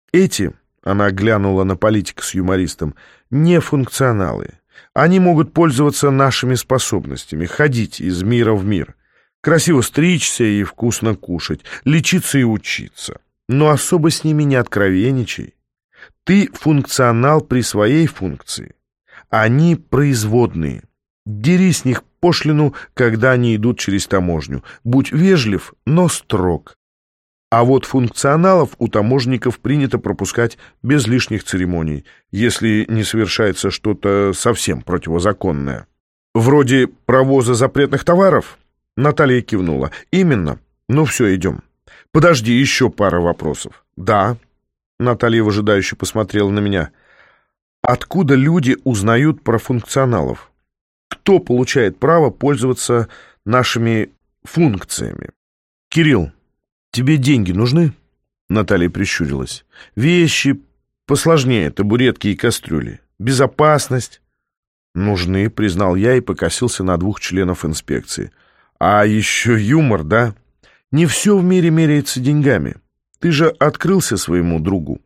Эти, она глянула на политика с юмористом, не функционалы. Они могут пользоваться нашими способностями, ходить из мира в мир, красиво стричься и вкусно кушать, лечиться и учиться. Но особо с ними не откровенничай. Ты функционал при своей функции. Они производные. Дери с них пошлину, когда они идут через таможню. Будь вежлив, но строг. А вот функционалов у таможенников принято пропускать без лишних церемоний, если не совершается что-то совсем противозаконное. Вроде провоза запретных товаров? Наталья кивнула. Именно. Ну все, идем. Подожди, еще пара вопросов. Да. Наталья выжидающе посмотрела на меня. Откуда люди узнают про функционалов? Кто получает право пользоваться нашими функциями? Кирилл, тебе деньги нужны? Наталья прищурилась. Вещи посложнее, табуретки и кастрюли. Безопасность? Нужны, признал я и покосился на двух членов инспекции. А еще юмор, да? Не все в мире меряется деньгами. Ты же открылся своему другу.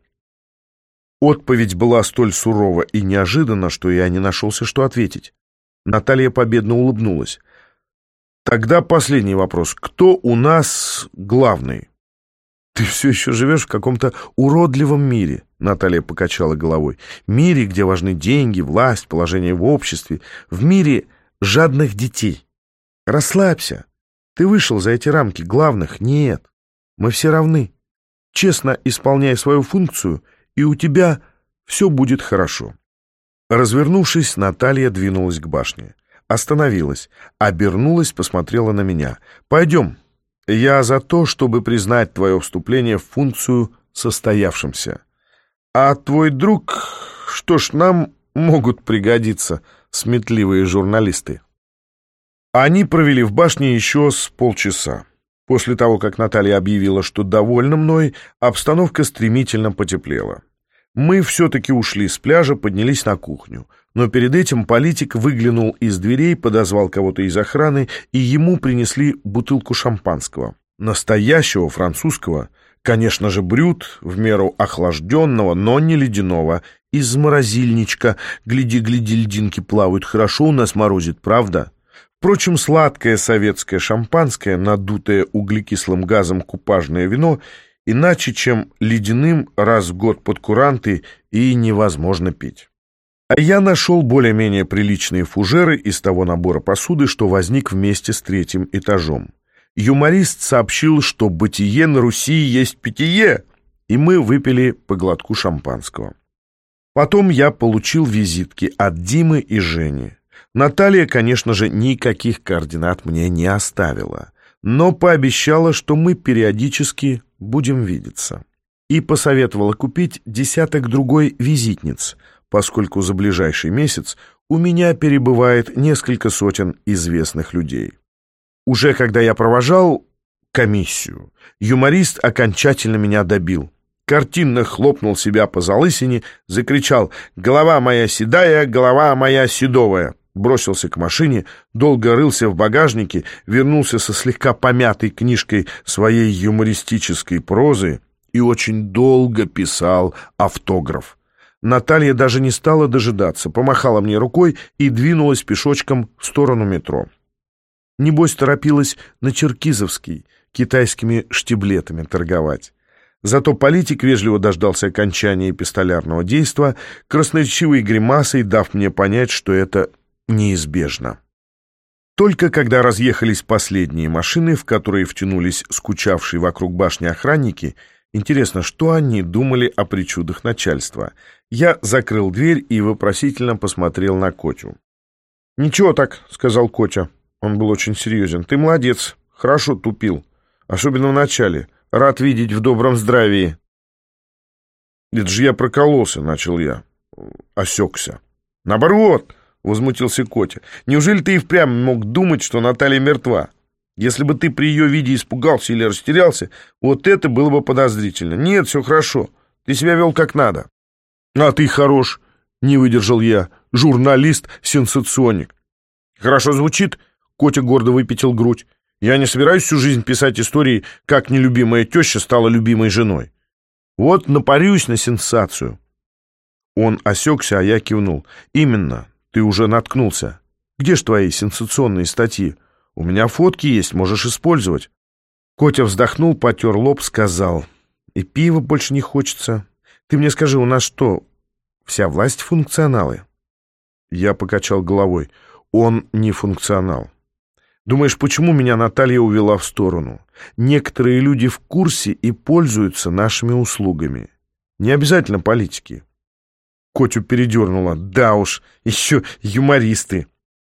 Отповедь была столь сурова и неожиданна, что я не нашелся, что ответить. Наталья победно улыбнулась. Тогда последний вопрос. Кто у нас главный? Ты все еще живешь в каком-то уродливом мире, Наталья покачала головой. Мире, где важны деньги, власть, положение в обществе. В мире жадных детей. Расслабься. Ты вышел за эти рамки. Главных нет. Мы все равны. Честно исполняй свою функцию, и у тебя все будет хорошо. Развернувшись, Наталья двинулась к башне. Остановилась, обернулась, посмотрела на меня. «Пойдем. Я за то, чтобы признать твое вступление в функцию состоявшимся. А твой друг... Что ж, нам могут пригодиться сметливые журналисты». Они провели в башне еще с полчаса. После того, как Наталья объявила, что довольна мной, обстановка стремительно потеплела. Мы все-таки ушли с пляжа, поднялись на кухню. Но перед этим политик выглянул из дверей, подозвал кого-то из охраны, и ему принесли бутылку шампанского. Настоящего французского, конечно же, брют, в меру охлажденного, но не ледяного, из морозильничка. Гляди, льдинки плавают, хорошо у нас морозит, правда? Впрочем, сладкое советское шампанское, надутое углекислым газом купажное вино, иначе, чем ледяным раз в год под куранты, и невозможно пить. А я нашел более-менее приличные фужеры из того набора посуды, что возник вместе с третьим этажом. Юморист сообщил, что бытие на Руси есть питье, и мы выпили по глотку шампанского. Потом я получил визитки от Димы и Жени. Наталья, конечно же, никаких координат мне не оставила, но пообещала, что мы периодически будем видеться. И посоветовала купить десяток-другой визитниц, поскольку за ближайший месяц у меня перебывает несколько сотен известных людей. Уже когда я провожал комиссию, юморист окончательно меня добил. Картинно хлопнул себя по залысине, закричал «Голова моя седая, голова моя седовая!» Бросился к машине, долго рылся в багажнике, вернулся со слегка помятой книжкой своей юмористической прозы и очень долго писал автограф. Наталья даже не стала дожидаться, помахала мне рукой и двинулась пешочком в сторону метро. Небось, торопилась на Черкизовский китайскими штиблетами торговать. Зато политик вежливо дождался окончания эпистолярного действа, красноречивой гримасой дав мне понять, что это неизбежно. Только когда разъехались последние машины, в которые втянулись скучавшие вокруг башни охранники, интересно, что они думали о причудах начальства, я закрыл дверь и вопросительно посмотрел на Котю. «Ничего так», — сказал Котя. Он был очень серьезен. «Ты молодец, хорошо тупил, особенно в начале. Рад видеть в добром здравии». «Это же я прокололся», — начал я. Осекся. «Наоборот», — возмутился Котя. «Неужели ты и впрямь мог думать, что Наталья мертва? Если бы ты при ее виде испугался или растерялся, вот это было бы подозрительно. Нет, все хорошо. Ты себя вел как надо». «А ты хорош», — не выдержал я. «Журналист-сенсационник». «Хорошо звучит», — Котя гордо выпятил грудь. «Я не собираюсь всю жизнь писать истории, как нелюбимая теща стала любимой женой». Вот напарюсь на сенсацию». Он осекся, а я кивнул. «Именно, ты уже наткнулся. Где ж твои сенсационные статьи? У меня фотки есть, можешь использовать». Котя вздохнул, потер лоб, сказал: «И пива больше не хочется. Ты мне скажи, у нас что, вся власть функционалы?» Я покачал головой. «Он не функционал. Думаешь, почему меня Наталья увела в сторону? Некоторые люди в курсе и пользуются нашими услугами. Не обязательно политики». Котю передернуло. «Да уж, еще юмористы».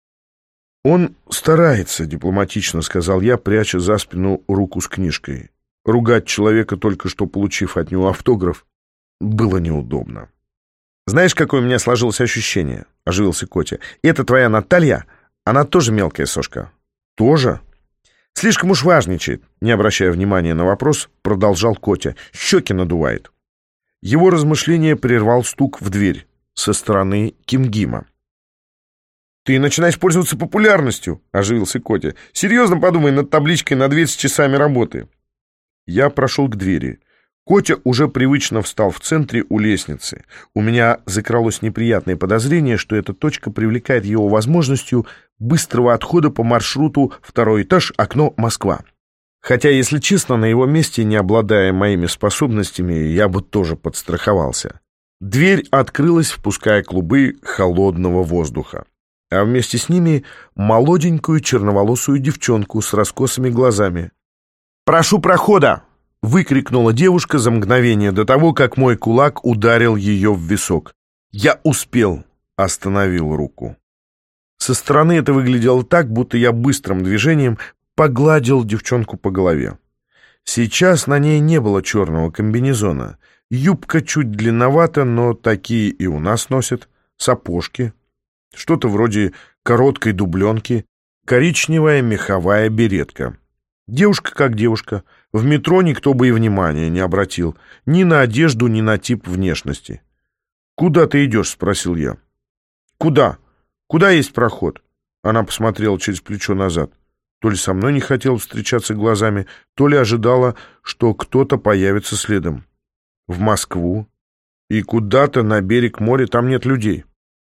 «Он старается», — дипломатично сказал я, пряча за спину руку с книжкой. Ругать человека, только что получив от него автограф, было неудобно. «Знаешь, какое у меня сложилось ощущение?» — оживился Котя. «Это твоя Наталья, она тоже мелкая сошка». «Тоже?» «Слишком уж важничает», — не обращая внимания на вопрос, продолжал Котя. «Щеки надувает». Его размышление прервал стук в дверь со стороны Кимгима. «Ты начинаешь пользоваться популярностью», — оживился Котя. «Серьезно подумай над табличкой на дверь с часами работы». Я прошел к двери. Котя уже привычно встал в центре у лестницы. У меня закралось неприятное подозрение, что эта точка привлекает его возможностью быстрого отхода по маршруту «Второй этаж, окно, Москва». Хотя, если честно, на его месте, не обладая моими способностями, я бы тоже подстраховался. Дверь открылась, впуская клубы холодного воздуха, а вместе с ними молоденькую черноволосую девчонку с раскосыми глазами. «Прошу прохода!» — выкрикнула девушка за мгновение до того, как мой кулак ударил ее в висок. Я успел, остановил руку. Со стороны это выглядело так, будто я быстрым движением погладил девчонку по голове. Сейчас на ней не было черного комбинезона. Юбка чуть длинновата, но такие и у нас носят. Сапожки. Что-то вроде короткой дубленки. Коричневая меховая беретка. Девушка как девушка. В метро никто бы и внимания не обратил. Ни на одежду, ни на тип внешности. «Куда ты идешь?» — спросил я. «Куда? Куда есть проход?» Она посмотрела через плечо назад. То ли со мной не хотела встречаться глазами, то ли ожидала, что кто-то появится следом. «В Москву. И куда-то на берег моря, там нет людей».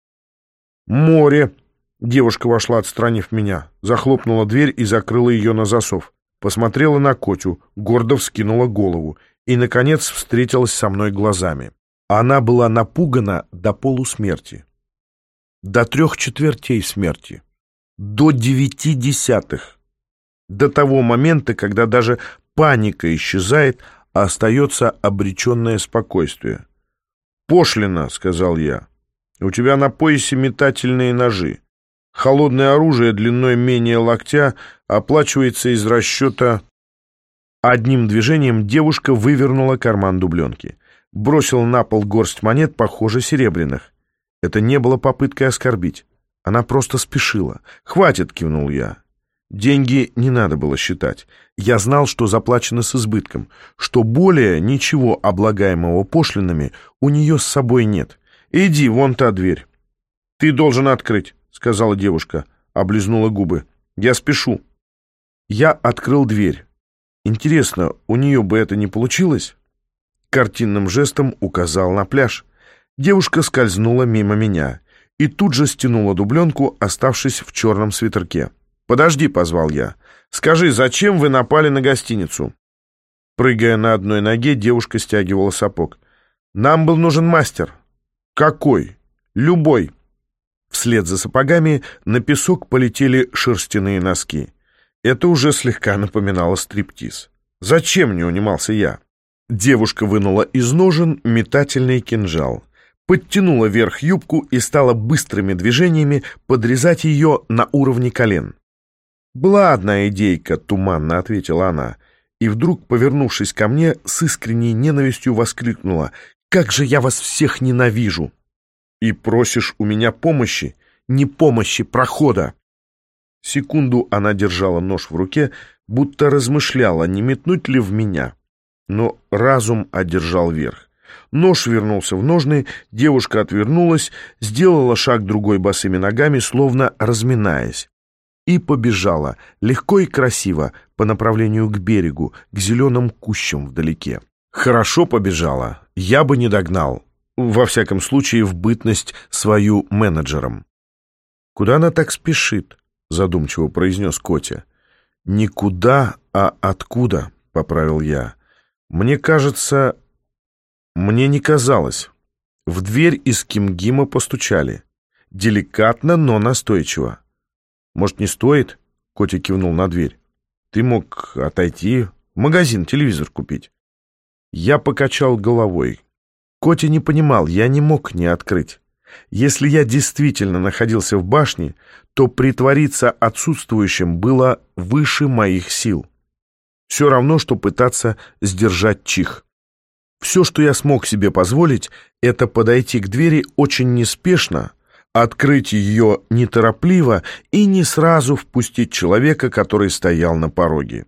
«Море!» — девушка вошла, отстранив меня. Захлопнула дверь и закрыла ее на засов. Посмотрела на Котю, гордо вскинула голову и, наконец, встретилась со мной глазами. Она была напугана до полусмерти. До 3/4 смерти. До 0,9. До того момента, когда даже паника исчезает, а остается обреченное спокойствие. «Пошлина», — сказал я. «У тебя на поясе метательные ножи. Холодное оружие длиной менее локтя оплачивается из расчета». Одним движением девушка вывернула карман дубленки. Бросила на пол горсть монет, похоже, серебряных. Это не было попыткой оскорбить. Она просто спешила. «Хватит», — кивнул я. Деньги не надо было считать. Я знал, что заплачено с избытком, что более ничего облагаемого пошлинами у нее с собой нет. «Иди, вон та дверь». «Ты должен открыть», — сказала девушка, облизнула губы. «Я спешу». Я открыл дверь. Интересно, у нее бы это не получилось? Картинным жестом указал на пляж. Девушка скользнула мимо меня и тут же стянула дубленку, оставшись в черном свитерке. «Подожди», — позвал я. «Скажи, зачем вы напали на гостиницу?» Прыгая на одной ноге, девушка стягивала сапог. «Нам был нужен мастер». «Какой?» «Любой». Вслед за сапогами на песок полетели шерстяные носки. Это уже слегка напоминало стриптиз. «Зачем?» — не унимался я. Девушка вынула из ножен метательный кинжал, подтянула вверх юбку и стала быстрыми движениями подрезать ее на уровне колен. «Была одна идейка», — туманно ответила она, и вдруг, повернувшись ко мне, с искренней ненавистью воскликнула: «Как же я вас всех ненавижу!» «И просишь у меня помощи?» «Не помощи, прохода!» Секунду она держала нож в руке, будто размышляла, не метнуть ли в меня. Но разум одержал верх. Нож вернулся в ножны, девушка отвернулась, сделала шаг другой босыми ногами, словно разминаясь, и побежала, легко и красиво, по направлению к берегу, к зеленым кущам вдалеке. Хорошо побежала, я бы не догнал. Во всяком случае, в бытность свою менеджером. «Куда она так спешит?» — задумчиво произнес Котя. «Никуда, а откуда?» — поправил я. «Мне кажется...» Мне не казалось. В дверь из Кимгима постучали. Деликатно, но настойчиво. «Может, не стоит?» — Котя кивнул на дверь. «Ты мог отойти, в магазин телевизор купить». Я покачал головой. Котя не понимал, я не мог не открыть. Если я действительно находился в башне, то притвориться отсутствующим было выше моих сил. Все равно, что пытаться сдержать чих. Все, что я смог себе позволить, это подойти к двери очень неспешно, открыть ее неторопливо и не сразу впустить человека, который стоял на пороге.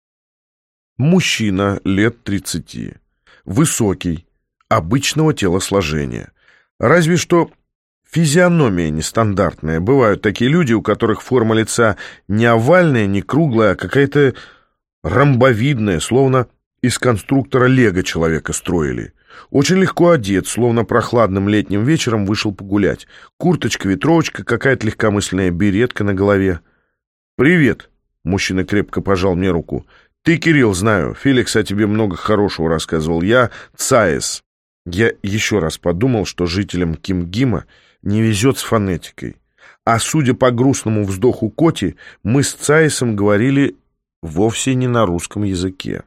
Мужчина лет 30, высокий, обычного телосложения. Разве что физиономия нестандартная. Бывают такие люди, у которых форма лица не овальная, не круглая, а какая-то ромбовидная, словно из конструктора лего человека строили. Очень легко одет, словно прохладным летним вечером вышел погулять. Курточка, ветровочка, какая-то легкомысленная беретка на голове. «Привет!» — мужчина крепко пожал мне руку. «Ты, Кирилл, знаю. Феликс о тебе много хорошего рассказывал. Я Цаес». Я еще раз подумал, что жителям Кимгима не везет с фонетикой. А судя по грустному вздоху Коти, мы с Цаесом говорили вовсе не на русском языке.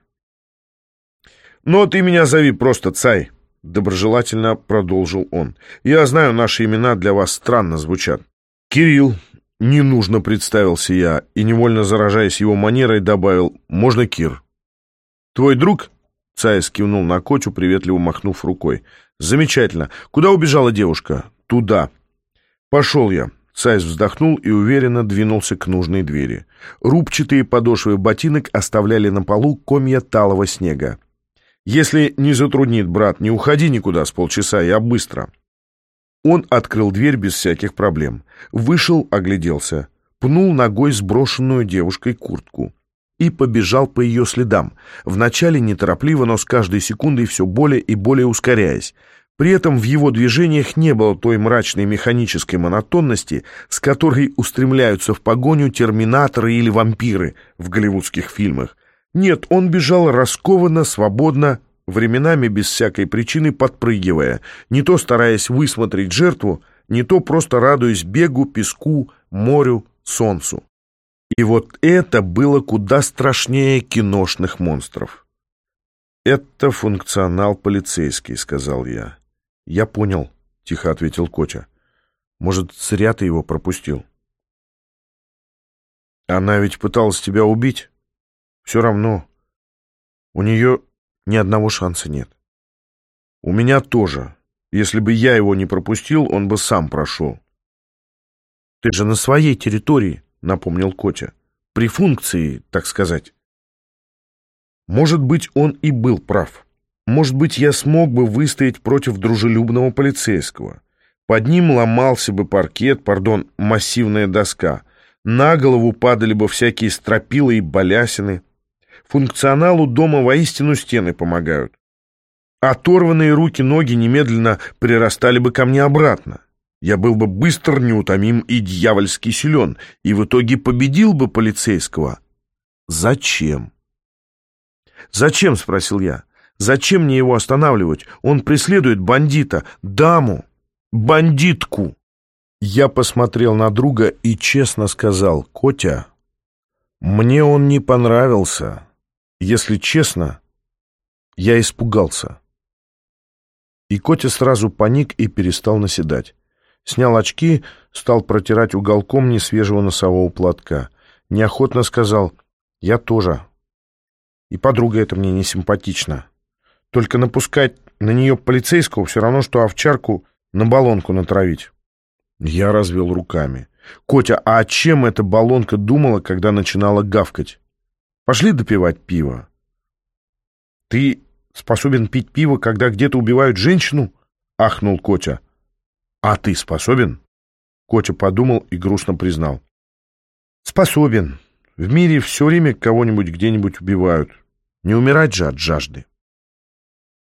«Но ты меня зови просто Цай», — доброжелательно продолжил он. «Я знаю, наши имена для вас странно звучат». «Кирилл». «Не нужно», — представился я, и, невольно заражаясь его манерой, добавил: «Можно Кир». «Твой друг?» — Цаес кивнул на Котю, приветливо махнув рукой. «Замечательно. Куда убежала девушка?» «Туда». «Пошел я». Цаес вздохнул и уверенно двинулся к нужной двери. Рубчатые подошвы ботинок оставляли на полу комья талого снега. «Если не затруднит, брат, не уходи никуда с полчаса, я быстро». Он открыл дверь без всяких проблем. Вышел, огляделся, пнул ногой сброшенную девушкой куртку и побежал по ее следам, вначале неторопливо, но с каждой секундой все более и более ускоряясь. При этом в его движениях не было той мрачной механической монотонности, с которой устремляются в погоню терминаторы или вампиры в голливудских фильмах. Нет, он бежал раскованно, свободно, временами без всякой причины подпрыгивая, не то стараясь высмотреть жертву, не то просто радуясь бегу, песку, морю, солнцу. И вот это было куда страшнее киношных монстров. «Это функционал полицейский», — сказал я. «Я понял», — тихо ответил Котя. «Может, зря ты его пропустил?» «Она ведь пыталась тебя убить. Все равно. У нее ни одного шанса нет. У меня тоже. Если бы я его не пропустил, он бы сам прошел». «Ты же на своей территории», — напомнил Котя. «При функции, так сказать». Может быть, он и был прав. Может быть, я смог бы выстоять против дружелюбного полицейского. Под ним ломался бы паркет, массивная доска. На голову падали бы всякие стропила и балясины. Функционалу дома воистину стены помогают. Оторванные руки-ноги немедленно прирастали бы ко мне обратно. Я был бы быстр, неутомим и дьявольски силен, и в итоге победил бы полицейского. Зачем? «Зачем?» — спросил я. «Зачем мне его останавливать? Он преследует бандита, даму, бандитку». Я посмотрел на друга и честно сказал: «Котя, мне он не понравился. Если честно, я испугался». И Котя сразу паник и перестал наседать. Снял очки, стал протирать уголком несвежего носового платка. Неохотно сказал: «Я тоже. И подруга эта мне не симпатична. Только напускать на нее полицейского все равно, что овчарку на баллонку натравить». Я развел руками. «Котя, а чем эта баллонка думала, когда начинала гавкать? Пошли допивать пиво». «Ты способен пить пиво, когда где-то убивают женщину?» — ахнул Котя. «А ты способен?» Котя подумал и грустно признал: «Способен. В мире все время кого-нибудь где-нибудь убивают. Не умирать же от жажды».